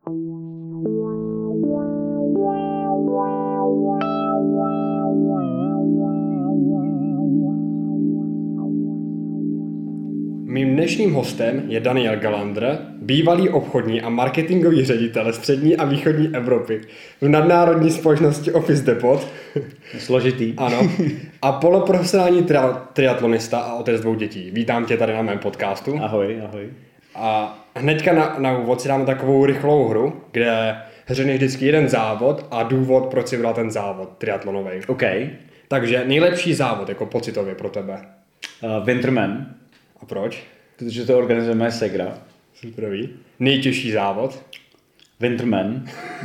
Mým dnešním hostem je Daniel Galandr, bývalý obchodní a marketingový ředitel střední a východní Evropy v nadnárodní společnosti Office Depot. Složitý. Ano. A poloprofesionální triatlonista a otec 2 dětí. Vítám tě tady na mém podcastu. Ahoj, ahoj. A hnedka na úvod si dáme takovou rychlou hru, kde hřeneš vždycky jeden závod a důvod, proč si vybral ten závod triatlonový. OK. Takže nejlepší závod jako pocitově pro tebe. Winterman. A proč? Protože to organizuje moje segra. První. Nejtěžší závod. Winterman.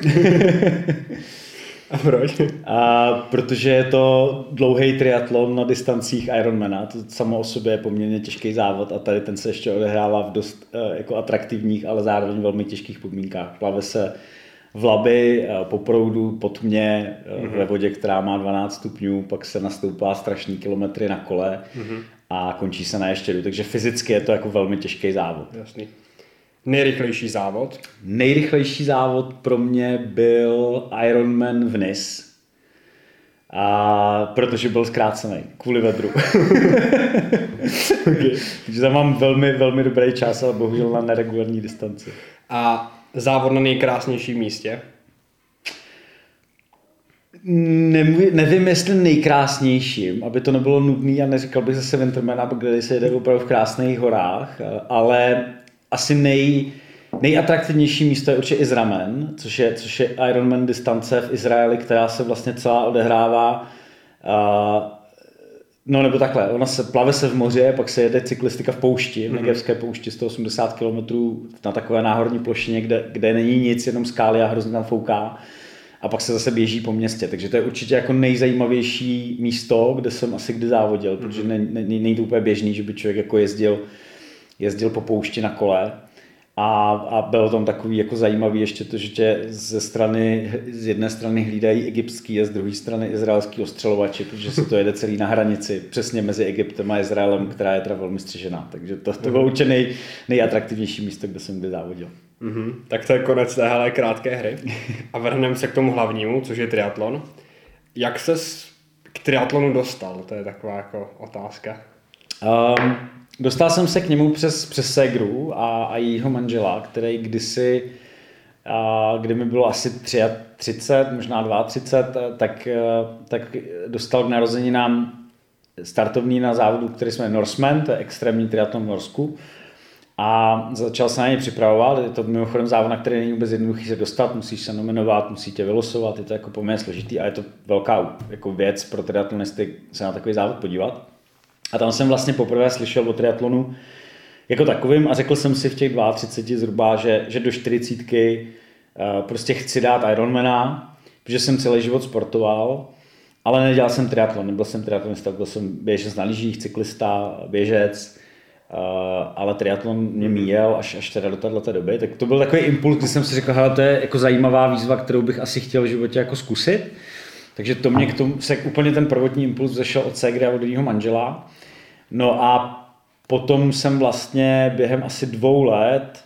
A proč? Protože je to dlouhý triatlon na distancích Ironmana. To samo o sobě je poměrně těžký závod a tady ten se ještě odehrává v dost jako atraktivních, ale zároveň velmi těžkých podmínkách. Plave se v Labi, po proudu, po tmě, ve vodě, která má 12 stupňů, pak se nastoupá strašný kilometry na kole a končí se na ještědu. Takže fyzicky je to jako velmi těžký závod. Jasný. Nejrychlejší závod? Nejrychlejší závod pro mě byl Ironman v Nice. Protože byl zkrácený kvůli vedru. Okay. Takže tam mám velmi, velmi dobrý čas, ale bohužel na neregulární distanci. A závod na nejkrásnějším místě? Nevím, jestli nejkrásnějším, aby to nebylo nudný a neříkal bych zase Wintermana, kde se jede opravdu v krásných horách, ale asi nejatraktivnější místo je určitě Izramen, což je Ironman distance v Izraeli, která se vlastně celá odehrává, no nebo takhle, plave se v moři, pak se jede cyklistika v poušti, v Negevské poušti 180 km na takové náhorní plošině, kde není nic, jenom skály a hrozně tam fouká. A pak se zase běží po městě, takže to je určitě jako nejzajímavější místo, kde jsem asi kdy závodil, protože není to úplně běžný, že by člověk jako jezdil po poušti na kole a bylo tam takový jako zajímavý ještě to, že tě z jedné strany hlídají egyptský a z druhé strany izraelský ostřelovači, protože se to jede celý na hranici, přesně mezi Egyptem a Izraelem, která je teda velmi střežená, takže to bylo určitě nejatraktivnější místo, kde jsem kdy závodil. Tak to je konec téhle krátké hry a vrhneme se k tomu hlavnímu, což je triatlon. Jak ses k triatlonu dostal? To je taková jako otázka. Dostal jsem se k němu přes ségru a jejího manžela, který kdysi, kdy mi bylo asi 33, možná 32, tak dostal k narozeninám startovní na závodu, který se jmenuje Norseman, to je extrémní triatlon v Norsku. A začal se na něj připravovat, je to mimochodem závod, na který není vůbec jednoduchý se dostat, musíš se nominovat, musí tě vylosovat, je to jako poměrně složitý a je to velká jako věc pro triatlonisty se na takový závod podívat. A tam jsem vlastně poprvé slyšel o triatlonu jako takovým a řekl jsem si v těch 32 zhruba, že do 40 prostě chci dát Ironmana, protože jsem celý život sportoval, ale nedělal jsem triatlon, nebyl jsem triatlonista, byl jsem běžec na lyžích, cyklista, běžec, ale triatlon mě míjel až teda do této doby, tak to byl takový impuls, kdy jsem si řekl, hele, to je jako zajímavá výzva, kterou bych asi chtěl v životě jako zkusit. Takže to mě k tomu se úplně ten prvotní impuls zešel od ségry a od jejího manžela. No a potom jsem vlastně během asi 2 let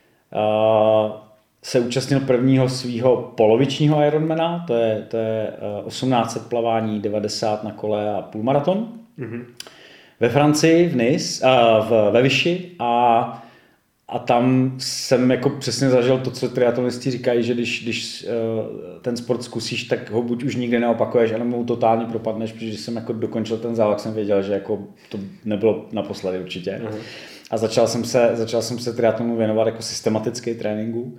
se účastnil prvního svého polovičního Ironmana, to je 1800 plavání, 90 na kole a půlmaraton. Ve Francii, v Nice, ve Vichy a tam jsem jako přesně zažil to, co triatlonisti říkají, že když ten sport zkusíš, tak ho buď už nikdy neopakuješ, anebo mu totálně propadneš, protože když jsem jako dokončil ten závod, jsem věděl, že jako to nebylo naposledy určitě. A začal jsem se triatlonu věnovat jako systematický tréninku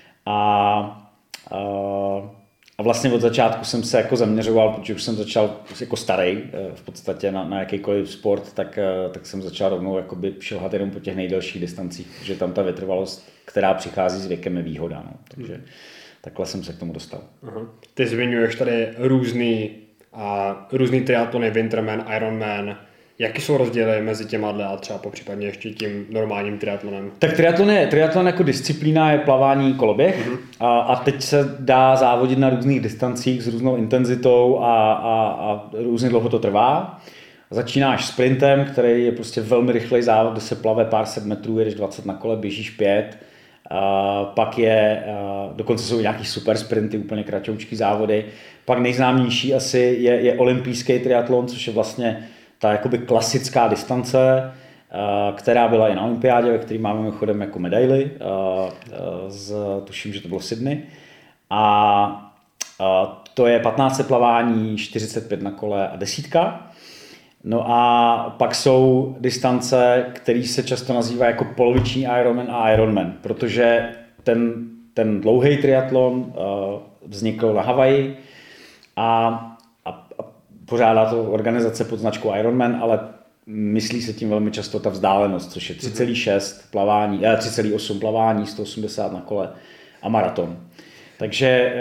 a vlastně od začátku jsem se jako zaměřoval, protože už jsem začal jako starý v podstatě na jakýkoliv sport, tak jsem začal rovnou jakoby šilhat jenom po těch nejdelších distancích, protože tam ta vytrvalost, která přichází s věkem, je výhoda. No. Takže takhle jsem se k tomu dostal. Ty zmiňuješ tady různý triatlony, Winterman, Ironman. Jaký jsou rozdíly mezi těma a třeba popřípadně ještě tím normálním triatlonem? Tak triatlon jako disciplína je plavání, koloběh a teď se dá závodit na různých distancích s různou intenzitou a různě dlouho to trvá. Začínáš sprintem, který je prostě velmi rychlej závod, kde se plave pár set metrů, jedeš 20 na kole, běžíš 5 Pak je, dokonce jsou nějaký super sprinty, úplně kratoučký závody. Pak nejznámější asi je olympijský triatlon, což je vlastně ta jakoby klasická distance, která byla i na olympiádě, ve které máme mimochodem jako medaily, tuším, že to bylo v Sydney. A to je 15 plavání, 45 na kole a 10. No a pak jsou distance, které se často nazývá jako poloviční Ironman a Ironman, protože ten dlouhý triatlon vznikl na Havaji a pořádá to organizace pod značkou Ironman, ale myslí se tím velmi často ta vzdálenost, což je 3,6 plavání, 3,8 plavání, 180 na kole a maraton. Takže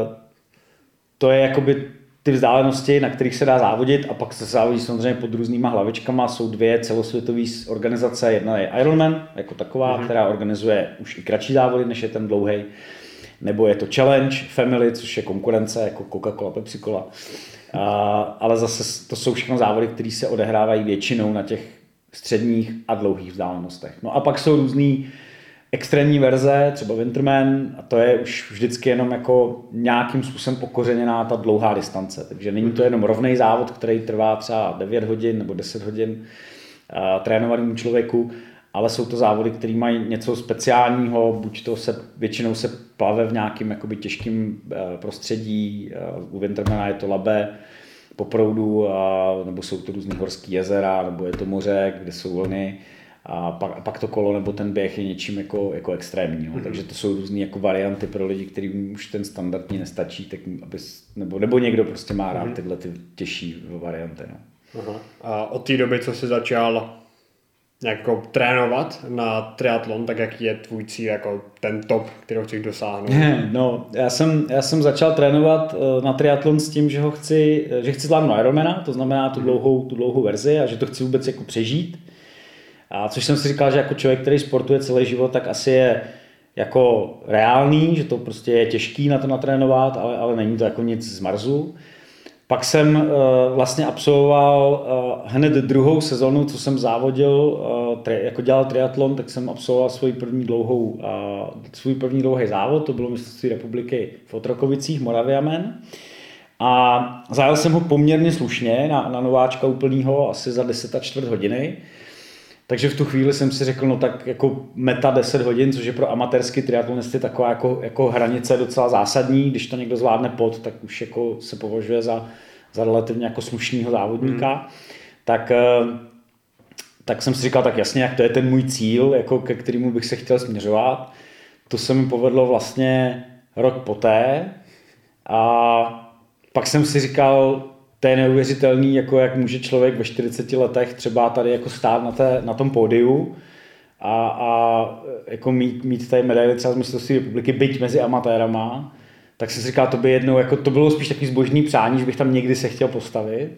to je jakoby ty vzdálenosti, na kterých se dá závodit, a pak se závodí samozřejmě pod různýma hlavičkama. Jsou dvě celosvětové organizace. Jedna je Ironman jako taková, která organizuje už i kratší závody, než je ten dlouhý. Nebo je to Challenge Family, což je konkurence jako Coca-Cola, Pepsi-Cola. Ale zase to jsou všechno závody, které se odehrávají většinou na těch středních a dlouhých vzdálenostech. No a pak jsou různý extrémní verze, třeba Winterman, a to je už vždycky jenom jako nějakým způsobem okořeněná ta dlouhá distance. Takže není to jenom rovnej závod, který trvá třeba 9 hodin nebo 10 hodin trénovanému člověku, ale jsou to závody, které mají něco speciálního, buď to většinou se plave v nějakým jakoby těžkým prostředí, u Wintermana je to Labe po proudu, nebo jsou to různý horský jezera, nebo je to moře, kde jsou vlny. A pak to kolo nebo ten běh je něčím jako extrémní. Takže to jsou různé jako varianty pro lidi, kterým už ten standardní nestačí, tak nebo někdo prostě má rád tyhle ty těžší varianty. No. Aha. A od té doby, co jsi začal jako trénovat na triatlon, tak jaký je tvůj cíl, jako ten top, který chceš dosáhnout? No, já jsem začal trénovat na triatlon s tím, že chci zvládnout Ironmana, to znamená tu dlouhou verzi, a že to chci vůbec jako přežít. A což jsem si říkal, že jako člověk, který sportuje celý život, tak asi je jako reálný, že to prostě je těžký na to natrénovat, ale není to jako nic z Marsu. Pak jsem vlastně absolvoval hned druhou sezonu, co jsem závodil, jako dělal triatlon, tak jsem absolvoval svůj první dlouhý závod, to bylo mistrovství republiky v Otrokovicích, Moraviamen. A zajel jsem ho poměrně slušně na nováčka úplnýho, asi za 10,25 hodiny. Takže v tu chvíli jsem si řekl, no tak jako meta 10 hodin, což je pro amatérský triatlonisty taková jako hranice docela zásadní. Když to někdo zvládne pod, tak už jako se považuje za relativně jako slušnýho závodníka. Tak jsem si říkal, tak jasně, jak to je ten můj cíl, jako ke kterému bych se chtěl směřovat. To se mi povedlo vlastně rok poté. A pak jsem si říkal, to je neuvěřitelný, jako jak může člověk ve 40 letech třeba tady jako stát na tom pódiu a jako mít tady medaili třeba z mistrovství republiky, byť mezi amatérama. Tak jsem si říkal, to by jednou, jako to bylo spíš takový zbožný přání, že bych tam někdy se chtěl postavit.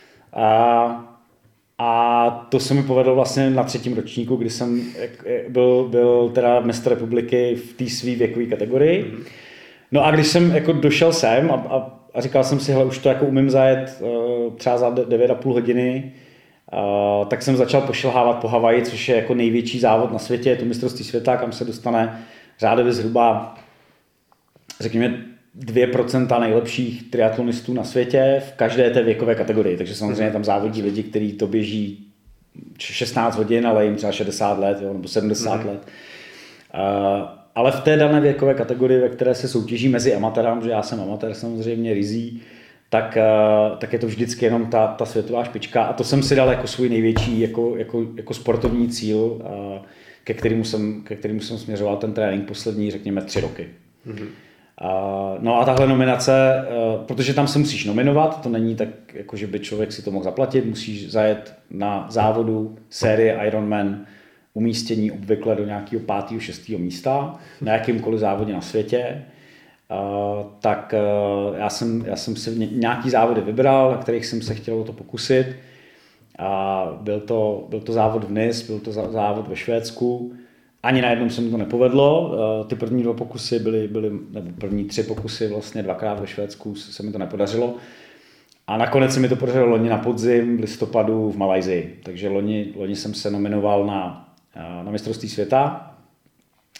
A to se mi povedlo vlastně na 3. ročníku, kdy jsem byl teda mistr republiky v té své věkové kategorii. No a když jsem jako došel sem a říkal jsem si, hele, už to jako umím zajet třeba za 9,5 hodiny, tak jsem začal pošilhávat po Havaji, což je jako největší závod na světě, je to mistrovství světa, kam se dostane řádově zhruba, řekněme, 2% nejlepších triatlonistů na světě v každé té věkové kategorii. Takže samozřejmě tam závodí lidi, kteří to běží 16 hodin, ale jim třeba 60 let, jo, nebo 70 let. Ale v té dané věkové kategorii, ve které se soutěží mezi amatérem, že já jsem amatér samozřejmě rizí, tak je to vždycky jenom ta světová špička. A to jsem si dal jako svůj největší jako sportovní cíl, ke kterému jsem směřoval ten trénink poslední, řekněme, 3 roky. No a tahle nominace, protože tam se musíš nominovat, to není tak, jako že by člověk si to mohl zaplatit, musíš zajet na závodu série Ironman, umístění obvykle do nějakého 5. 6. místa na jakýmkoliv závodě na světě. Tak já jsem si nějaký závody vybral, na kterých jsem se chtěl o to pokusit. Byl to závod v Nice, byl to závod ve Švédsku. Ani na jednom se mi to nepovedlo. Ty první 2 pokusy nebo první 3 pokusy vlastně 2krát ve Švédsku se mi to nepodařilo. A nakonec se mi to podařilo loni na podzim v listopadu v Malajsii. Takže loni jsem se nominoval na mistrovství světa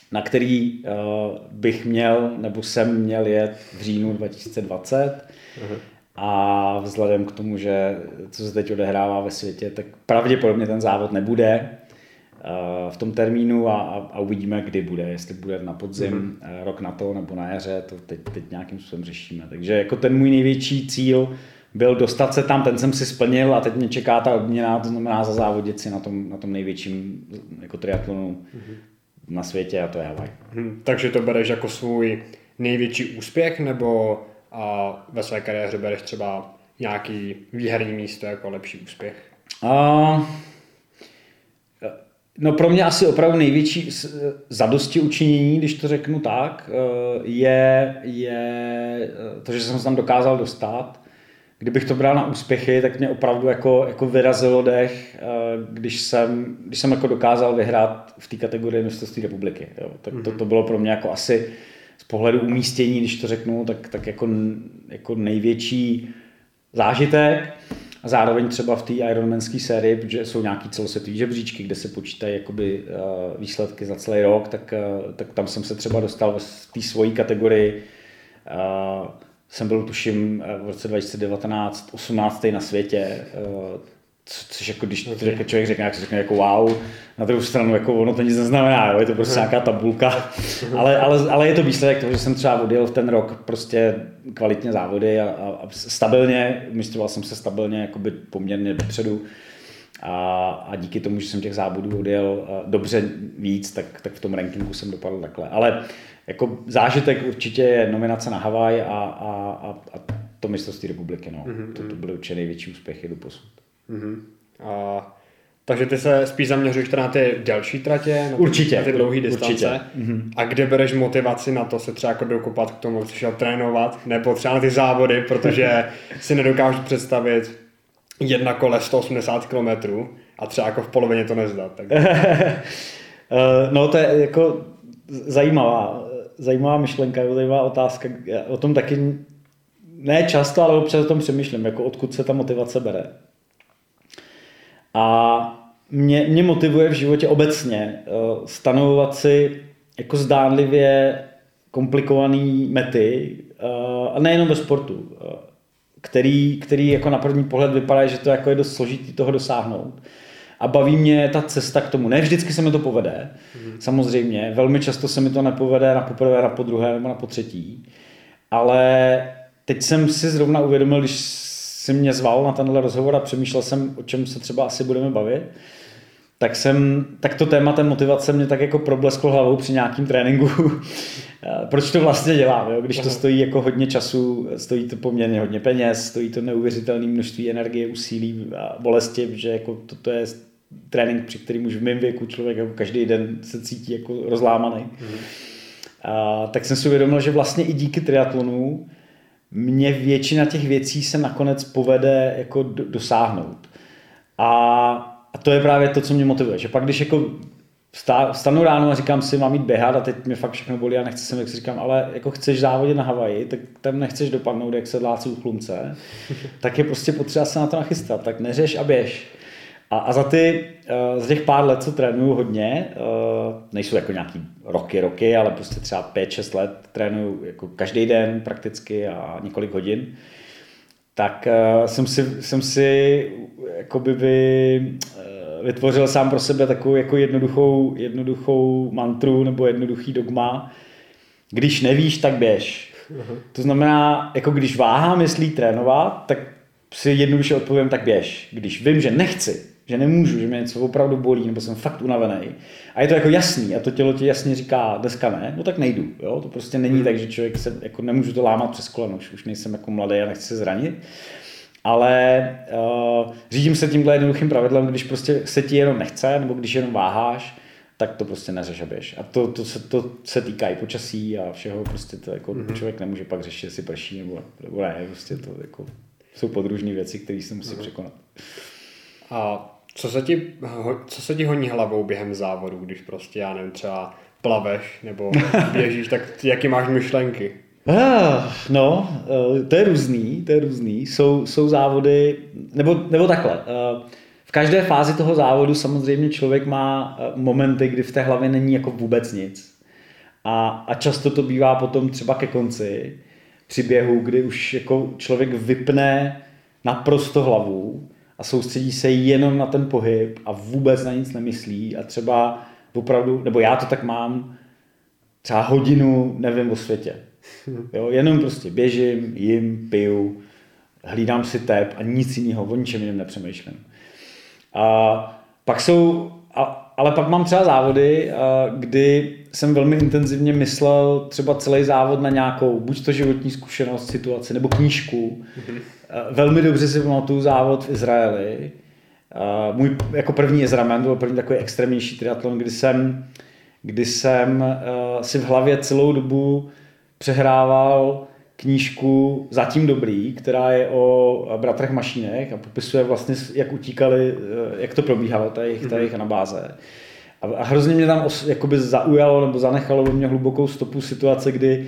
na který bych měl, nebo jsem měl jet v říjnu 2020. A vzhledem k tomu, že co se teď odehrává ve světě, tak pravděpodobně ten závod nebude v tom termínu a uvidíme, kdy bude, jestli bude na podzim, rok na to nebo na jaře, to teď nějakým způsobem řešíme. Takže jako ten můj největší cíl byl dostat se tam, ten jsem si splnil a teď mě čeká ta odměna, to znamená zazávodit si na tom největším jako triatlonu na světě a to je Havaj. Takže to bereš jako svůj největší úspěch nebo ve své kariéře bereš třeba nějaký výherní místo jako lepší úspěch? No pro mě asi opravdu největší zadostiučinění, když to řeknu tak, je to, že jsem se tam dokázal dostat. Kdybych to bral na úspěchy, tak mě opravdu jako vyrazilo dech, když jsem jako dokázal vyhrát v té kategorii mistrovství republiky. Jo. Tak to bylo pro mě jako asi z pohledu umístění, když to řeknu, tak jako největší zážitek. A zároveň třeba v té Ironmanské sérii, protože jsou nějaký celosvětový žebříčky, kde se počítají jakoby výsledky za celý rok, tak tam jsem se třeba dostal v té svojí kategorii. Jsem byl tuším v roce 2019 18. na světě, což jako když to člověk řekne, jak se řekne jako wow, na druhou stranu jako ono to nic neznamená, jo? Je to prostě nějaká tabulka, ale je to výsledek toho, že jsem třeba odjel v ten rok prostě kvalitně závody a stabilně, mistroval jsem se stabilně jakoby poměrně dopředu a díky tomu, že jsem těch závodů odjel dobře víc, tak v tom rankingu jsem dopadl takhle, ale jako zážitek určitě je nominace na Havaj a to mistrovství republiky, no. To byly určitě největší úspěchy doposud. Takže ty se spíš zaměřuješ na ty delší tratě, na ty dlouhé distance. A kde bereš motivaci na to se třeba jako dokopat k tomu, chceš trénovat, nebo třeba na ty závody, protože si nedokážu představit jedna kole 180 km a třeba jako v polovině to nezdat. Tak... No to je jako zajímavá myšlenka, zajímavá otázka. O tom taky ne často, ale občas o tom přemýšlím, jako odkud se ta motivace bere. A mě motivuje v životě obecně stanovovat si jako zdánlivě komplikované mety, a nejenom ve sportu, který jako na první pohled vypadá, že to jako je dost složitý toho dosáhnout. A baví mě ta cesta k tomu. Ne vždycky se mi to povede, samozřejmě. Velmi často se mi to nepovede na poprvé, na podruhé nebo na potřetí. Ale teď jsem si zrovna uvědomil, když si mě zval na tenhle rozhovor a přemýšlel jsem, o čem se třeba asi budeme bavit, tak to téma té motivace mě tak jako problesklo hlavou při nějakým tréninku. Proč to vlastně dělám, jo? Když to stojí jako hodně času, stojí to poměrně hodně peněz, stojí to neuvěřitelné množství energie, úsilí a bolesti, že jako to je trénink, při kterým už v mém věku člověk jako každý den se cítí jako rozlámaný. Tak jsem si uvědomil, že vlastně i díky triatlonu mě většina těch věcí se nakonec povede jako dosáhnout. A to je právě to, co mě motivuje. Že pak, když jako vstanu ráno a říkám si, mám jít běhat a teď mě fakt všechno bolí a nechci sem, jak si říkám, ale jako chceš závodit na Havaji, tak tam nechceš dopadnout, jak sedláci u Chlumce, tak je prostě potřeba se na to nachystat, tak neřeš a běž. A za těch pár let, co trénuju hodně, nejsou jako nějaký roky, ale prostě třeba 5-6 let trénuju jako každý den prakticky a několik hodin, tak jsem si jakoby vytvořil sám pro sebe takovou jako jednoduchou mantru nebo jednoduchý dogma. Když nevíš, tak běž. To znamená, jako když váhám, jestli trénovat, tak si jednoduše odpovím, tak běž. Když vím, že nechci, že nemůžu, že mě něco opravdu bolí, nebo jsem fakt unavený, a je to jako jasný, a to tělo ti jasně říká, dneska ne, no tak nejdu. Jo? To prostě není tak, že člověk se, jako nemůžu to lámat přes koleno, už nejsem jako mladý a nechci se zranit. Ale řídím se tímhle jednoduchým pravidlem, když prostě se ti jenom nechce, nebo když jenom váháš, tak to prostě neřeš a běž. A to se týká i počasí a všeho, prostě to jako člověk nemůže pak řešit, jestli prší nebo ne, prostě to jako jsou podružné věci, které se musí překonat. A co se ti honí hlavou během závodu, když prostě, já nevím, třeba plaveš nebo běžíš, tak jaký máš myšlenky? No, to je různý. Jsou závody, nebo takhle. V každé fázi toho závodu samozřejmě člověk má momenty, kdy v té hlavě není jako vůbec nic. A často to bývá potom třeba ke konci při běhu, kdy už jako člověk vypne naprosto hlavu a soustředí se jenom na ten pohyb a vůbec na nic nemyslí a třeba opravdu, nebo já to tak mám, třeba hodinu nevím o světě. Jo, jenom prostě běžím, jim, piju, hlídám si tep a nic jiného, o ničem jiném nepřemýšlím. Ale pak mám třeba závody, kdy jsem velmi intenzivně myslel třeba celý závod na nějakou, buď to životní zkušenost, situaci, nebo knížku. Velmi dobře si pamatuju závod v Izraeli. Můj jako první Izraelman, to byl první takový extrémnější triatlon, kdy jsem si v hlavě celou dobu přehrával knížku Zatím dobrý, která je o bratrech Mašínech a popisuje vlastně, jak utíkali, jak to probíhalo, ta jejich anabáze. A hrozně mě tam jakoby zaujalo nebo zanechalo ve mně hlubokou stopu situace, kdy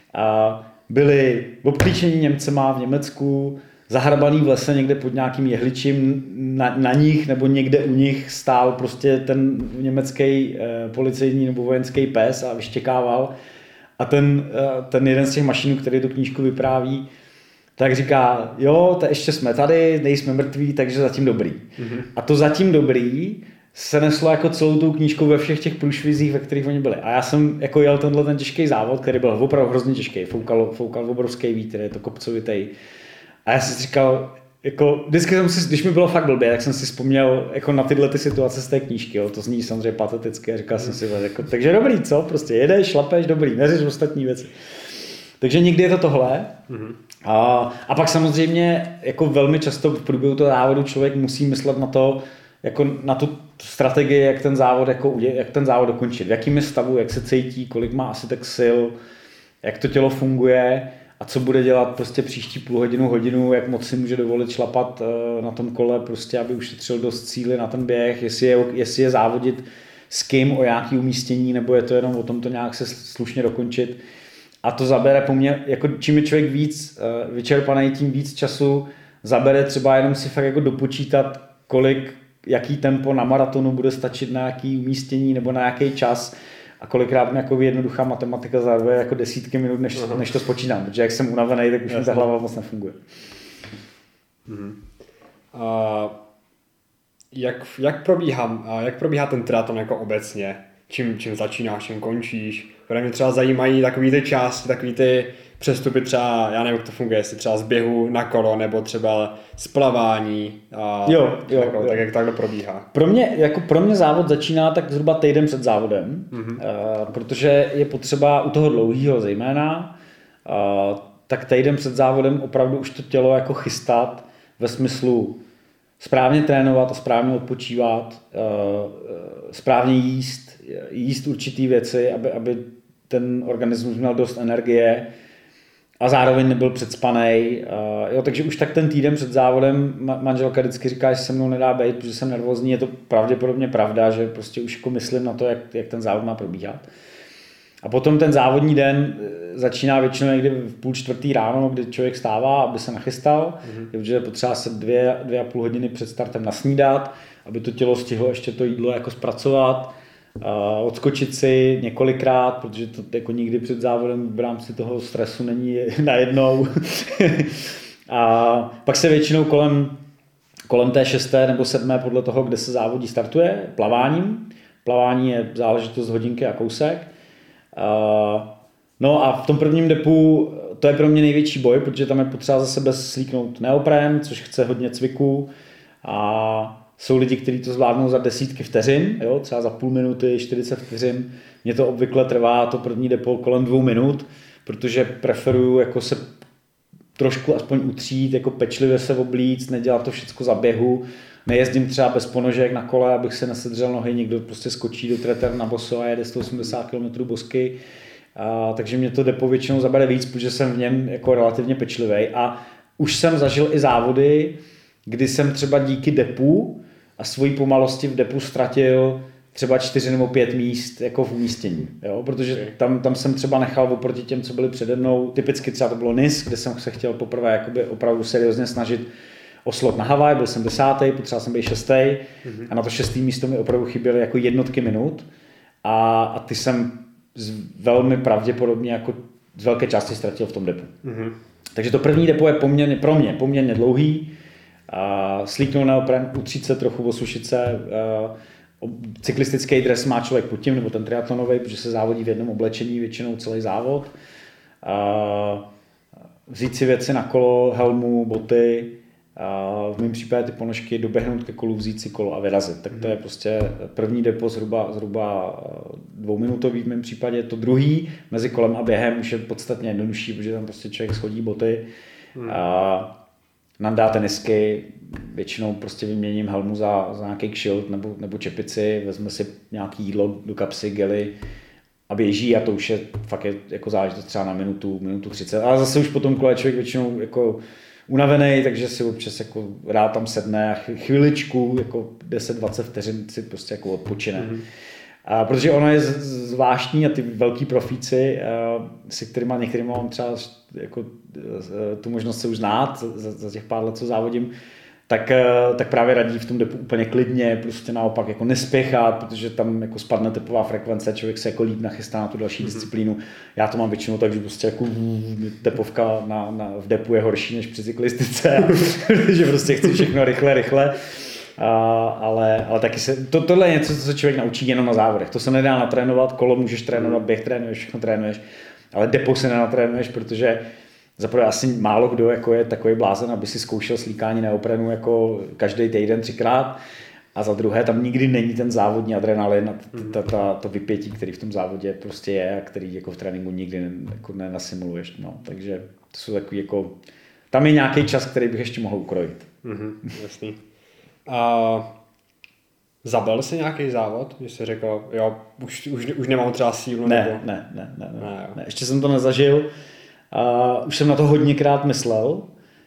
byli obklíčení Němcema v Německu, zahrabaný v lese někde pod nějakým jehličím, na nich nebo někde u nich stál prostě ten německý policejní nebo vojenský pes a vyštěkával. A ten jeden z těch Mašínů, který tu knížku vypráví, tak říká, jo, to ještě jsme tady, nejsme mrtví, takže zatím dobrý. A to zatím dobrý se neslo jako celou tou knížkou ve všech těch průšvizích, ve kterých oni byli. A já jsem jako jel ten těžký závod, který byl opravdu hrozně těžký, foukal obrovský vítr, je to kopcovitý. A já jsem si říkal, jako, vždycky jsem si, když mi bylo fakt blbě, tak jsem si vzpomněl jako na tyhle ty situace z té knížky, jo. To zní samozřejmě pateticky, říkal jsem si, jako, takže dobrý, co? Prostě jedeš, šlapeš, dobrý, neřeš ostatní věci. Takže někdy je to tohle. A pak samozřejmě jako velmi často v průběhu toho závodu člověk musí myslet na to, jako na tu strategii, jak ten závod dokončit, v jakým je stavu, jak se cítí, kolik má asi tak sil, jak to tělo funguje a co bude dělat prostě příští půl hodinu, jak moc si může dovolit šlapat na tom kole, prostě aby ušetřil dost síly na ten běh, jestli je závodit s kým o nějaký umístění, nebo je to jenom o tom to nějak se slušně dokončit. A to zabere po mně, jako čím je člověk víc vyčerpaný, tím víc času zabere třeba jenom si fakt jako dopočítat, jaký tempo na maratonu bude stačit na nějaký umístění nebo na nějaký čas. A kolikrát mi jako jednoduchá matematika zároveň jako desítky minut, než to spočítám, protože jak jsem unavený, tak už mi ta hlava moc nefunguje. Jak probíhá ten triatlon jako obecně? Čím začínáš, čím končíš? Protože mě třeba zajímají takový ty části, takový ty přestupy třeba, já nevím, jak to funguje, jestli třeba z běhu na kolo, nebo třeba z plavání. Tak jak takhle probíhá? Pro mě závod začíná tak zhruba týden před závodem, protože je potřeba u toho dlouhého zejména, tak týden před závodem opravdu už to tělo jako chystat ve smyslu správně trénovat a správně odpočívat, správně jíst určitý věci, aby ten organismus měl dost energie a zároveň nebyl předspanej. Takže už tak ten týden před závodem manželka vždycky říká, že se mnou nedá být, protože jsem nervózní. Je to pravděpodobně pravda, že prostě už jako myslím na to, jak ten závod má probíhat. A potom ten závodní den začíná většinou někdy v 3:30 ráno, kdy člověk stává, aby se nachystal, protože je potřeba se 2,5 hodiny před startem nasnídat, aby to tělo stihlo ještě to jídlo jako zpracovat, odskočit si několikrát, protože to jako nikdy před závodem v rámci toho stresu není najednou. A pak se většinou kolem té 6. nebo 7. podle toho, kde se závodí, startuje plaváním. Plavání je záležitost hodinky a kousek. No a v tom prvním depu to je pro mě největší boj, protože tam je potřeba za sebe slíknout neopren, což chce hodně cviku a jsou lidi, kteří to zvládnou za desítky vteřin, jo, třeba za půl minuty, 40 vteřin. Mně to obvykle trvá to první depo kolem 2 minut, protože preferuju jako se trošku aspoň utřít, jako pečlivě se oblíct, nedělat to všechno za běhu. Nejezdím třeba bez ponožek na kole, abych se nesedřel nohy, někdo prostě skočí do treter na boso a jede 180 km bosky. Takže mě to depo většinou zabere víc, protože jsem v něm jako relativně pečlivý. A už jsem zažil i závody, kdy jsem třeba díky depu a svojí pomalosti v depu ztratil třeba 4 nebo 5 míst jako v umístění. Jo? Protože tam jsem třeba nechal oproti těm, co byli přede mnou, typicky třeba to bylo Nice, kde jsem se chtěl poprvé jakoby opravdu seriózně snažit o slot na Havaj, byl jsem 10., potřeboval jsem být 6. A na to 6. místo mi opravdu chyběly jako jednotky minut a ty jsem velmi pravděpodobně jako z velké části ztratil v tom depu. Takže to první depo je pro mě poměrně dlouhý. Slíknout neopren, utřít se trochu, osušit se. Cyklistický dres má člověk pod tím, nebo ten triatlonový, protože se závodí v jednom oblečení většinou celý závod. Vzít si věci na kolo, helmu, boty, v mém případě ty ponožky, doběhnout ke kolu, vzít si kolo a vyrazit. Tak to je prostě první depo zhruba 2minutový v mém případě. To druhý mezi kolem a během už je podstatně jednodušší, protože tam prostě člověk schodí boty, nandá tenisky, většinou prostě vyměním helmu za nějaký kšilt nebo čepici, vezme si nějaký jídlo do kapsy, gely a běží a to už je fakt jako záležitost třeba na minutu 30. Ale zase už potom kole člověk většinou jako unavený, takže si občas jako rád tam sedne a chviličku, jako 10-20 vteřin si prostě jako odpočine. A protože ono je zvláštní a ty velký profíci, se kterýma některými mám třeba jako tu možnost se už znát za těch pár let, co závodím, tak právě radí v tom depu úplně klidně, prostě naopak jako nespěchat, protože tam jako spadne tepová frekvence, člověk se jako líp nachystá na tu další disciplínu. Já to mám většinou tak, že prostě jako tepovka v depu je horší než při cyklistice, že prostě chci všechno rychle. Ale taky tohle je něco, co se člověk naučí jenom na závodech. To se nedá natrénovat, kolo můžeš trénovat, běh trénuješ, všechno trénuješ, ale depo se nenatrénuješ, protože zaprvé asi málo kdo jako je takový blázen, aby si zkoušel slíkání neoprenu jako každý týden 3krát. A za druhé tam nikdy není ten závodní adrenalin a to vypětí, který v tom závodě prostě je a který jako v tréninku nikdy jako nenasimuluješ. No. Takže to jsou takový jako, tam je nějaký čas, který bych ještě mohl ukrojit. Jasný. A zabil jsi nějaký závod, že jsi řekl, jo, už nemám třeba sílu? Ne. Ještě jsem to nezažil. Už jsem na to hodněkrát myslel.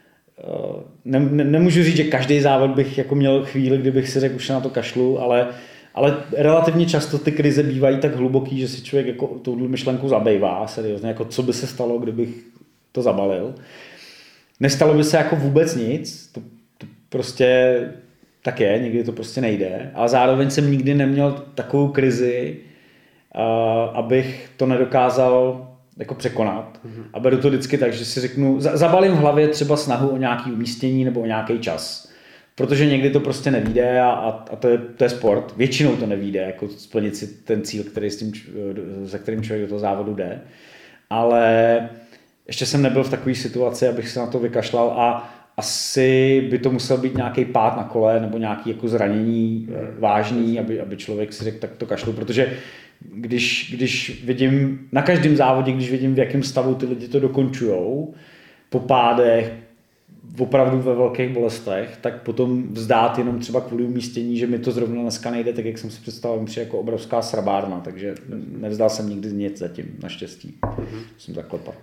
Nemůžu říct, že každý závod bych jako měl chvíli, kdybych si řekl, už na to kašlu, ale relativně často ty krize bývají tak hluboký, že si člověk jako touhle myšlenkou zabývá seriózně, jako co by se stalo, kdybych to zabalil. Nestalo by se jako vůbec nic, to prostě tak je, někdy to prostě nejde, ale zároveň jsem nikdy neměl takovou krizi, abych to nedokázal jako překonat. A beru to vždycky tak, že si řeknu, zabalím v hlavě třeba snahu o nějaké umístění nebo o nějaký čas. Protože někdy to prostě nevyjde a to je sport. Většinou to nevyjde, jako splnit si ten cíl, za kterým člověk do toho závodu jde. Ale ještě jsem nebyl v takové situaci, abych se na to vykašlal a asi by to musel být nějaký pád na kole nebo nějaký jako zranění vážný, aby člověk si řekl, tak to kašlu, protože když vidím, na každém závodě, když vidím, v jakém stavu ty lidi to dokončujou, po pádech, opravdu ve velkých bolestech, tak potom vzdát jenom třeba kvůli umístění, že mi to zrovna dneska nejde, tak jak jsem si představil, přijde jako obrovská srabárna, takže nevzdal jsem nikdy nic zatím, naštěstí. Musím zaklepat.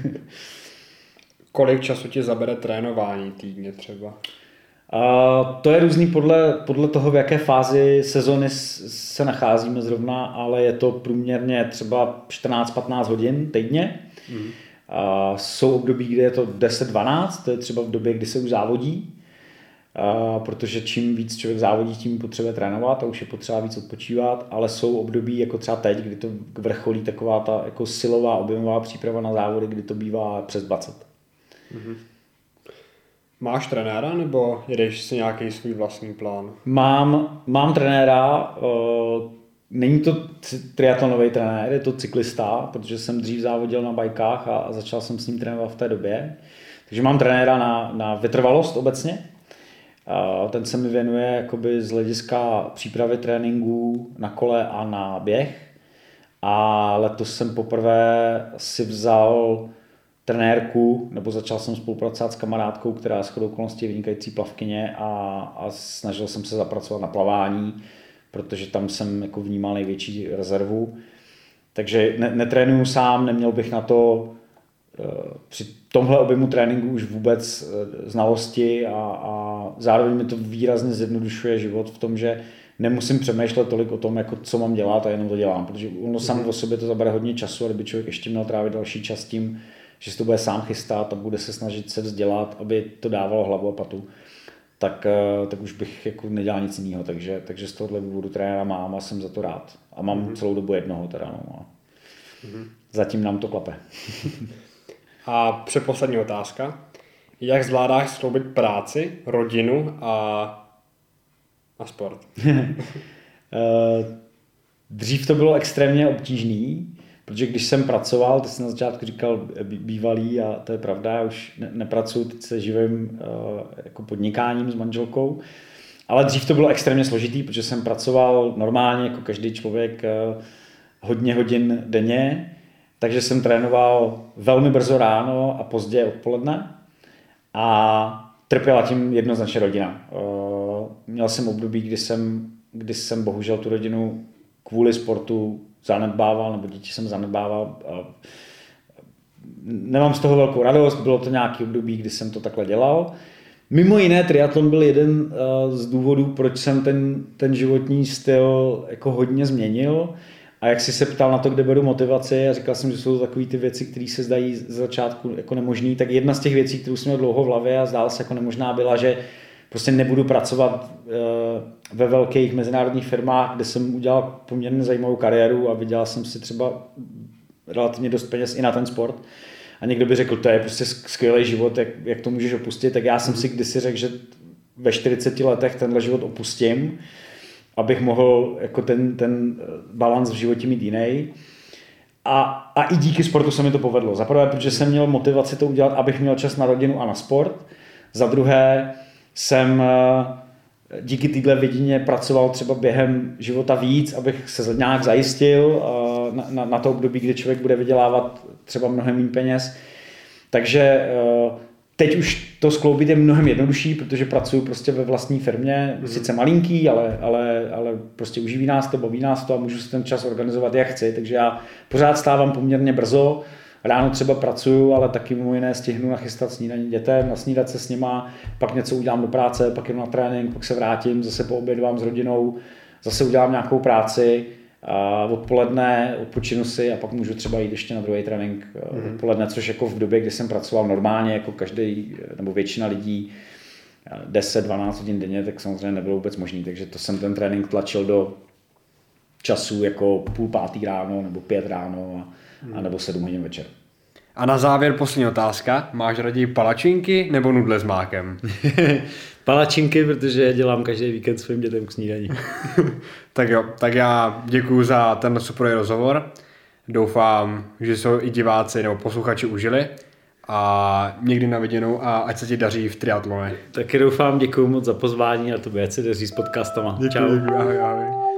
Kolik času ti zabere trénování týdně třeba? To je různý podle toho, v jaké fázi sezony se nacházíme zrovna, ale je to průměrně třeba 14-15 hodin týdně. Jsou období, kde je to 10-12, to je třeba v době, kdy se už závodí, protože čím víc člověk závodí, tím potřebuje trénovat a už je potřeba víc odpočívat, ale jsou období jako třeba teď, kdy to vrcholí taková ta jako silová objemová příprava na závody, kdy to bývá přes 20. Máš trenéra nebo jedeš si nějaký svůj vlastní plán? Mám trenéra, není to triatlonový trenér, je to cyklista, protože jsem dřív závodil na bajkách a začal jsem s ním trénovat v té době. Takže mám trenéra na vytrvalost obecně. Ten se mi věnuje jakoby z hlediska přípravy tréninků na kole a na běh. A letos jsem poprvé si vzal trenérku, nebo začal jsem spolupracovat s kamarádkou, která shodou okolností je vynikající plavkyně a snažil jsem se zapracovat na plavání, protože tam jsem jako vnímal největší rezervu. Takže netrénuju sám, neměl bych na to při tomhle objemu tréninku už vůbec znalosti a zároveň mi to výrazně zjednodušuje život v tom, že nemusím přemýšlet tolik o tom, jako co mám dělat a jenom to dělám, protože ono samo o sobě to zabere hodně času a kdyby člověk ještě měl trávit další čas tím, že si to bude sám chystat a bude se snažit se vzdělat, aby to dávalo hlavu a patu, tak už bych jako nedělal nic jiného. Takže z tohohle důvodu trenéra mám a jsem za to rád. A mám celou dobu jednoho teda. No. Zatím nám to klape. A předposlední otázka. Jak zvládáš skloubit práci, rodinu a sport? Dřív to bylo extrémně obtížný, protože když jsem pracoval, ty jsi na začátku říkal bývalý a to je pravda, já už nepracuji, teď se živím jako podnikáním s manželkou, ale dřív to bylo extrémně složitý, protože jsem pracoval normálně jako každý člověk hodně hodin denně, takže jsem trénoval velmi brzo ráno a pozdě odpoledne a trpěla tím jednoznačně rodina. Měl jsem období, kdy jsem bohužel tu rodinu kvůli sportu zanedbával, nebo děti jsem zanedbával. Nemám z toho velkou radost, bylo to nějaký období, kdy jsem to takhle dělal. Mimo jiné, triatlon byl jeden z důvodů, proč jsem ten životní styl jako hodně změnil. A jak jsi se ptal na to, kde beru motivaci, a říkal jsem, že jsou to takové ty věci, které se zdají z začátku jako nemožný, tak jedna z těch věcí, kterou jsem měl dlouho v hlavě a zdála se jako nemožná, byla, že prostě nebudu pracovat ve velkých mezinárodních firmách, kde jsem udělal poměrně zajímavou kariéru a vydělal jsem si třeba relativně dost peněz i na ten sport. A někdo by řekl, to je prostě skvělý život, jak to můžeš opustit. Tak já jsem si kdysi řekl, že ve 40 letech tenhle život opustím, abych mohl jako ten balans v životě mít jiný. A i díky sportu se mi to povedlo. Za prvé, protože jsem měl motivaci to udělat, abych měl čas na rodinu a na sport. Za druhé, jsem díky téhle vidině pracoval třeba během života víc, abych se nějak zajistil na to období, kdy člověk bude vydělávat třeba mnohem méně peněz. Takže teď už to skloubit je mnohem jednodušší, protože pracuji prostě ve vlastní firmě, sice malinký, ale prostě uživí nás to, baví nás to a můžu si ten čas organizovat, jak chci. Takže já pořád stávám poměrně brzo, ráno třeba pracuju, ale taky mimo jiné stihnu nachystat snídaní dětem, nasnídat se s nima, pak něco udělám do práce, pak jdu na trénink, pak se vrátím, zase poobědvám s rodinou, zase udělám nějakou práci, a odpoledne odpočinu si a pak můžu třeba jít ještě na druhý trénink odpoledne, což jako v době, kdy jsem pracoval normálně, jako každý nebo většina lidí 10-12 hodin denně, tak samozřejmě nebylo vůbec možný, takže to jsem ten trénink tlačil do času jako 4:30 ráno nebo 5 ráno a nebo 7 hodin večer. A na závěr poslední otázka. Máš raději palačinky nebo nudle s mákem? Palačinky, protože je dělám každý víkend svým dětem k snídani. Tak jo, tak já děkuju za ten super rozhovor. Doufám, že se i diváci nebo posluchači užili. A někdy na viděnou a ať se ti daří v triatlone. Taky doufám, děkuju moc za pozvání a tobě, ať se daří s podcastama. Děkuji, ahoj.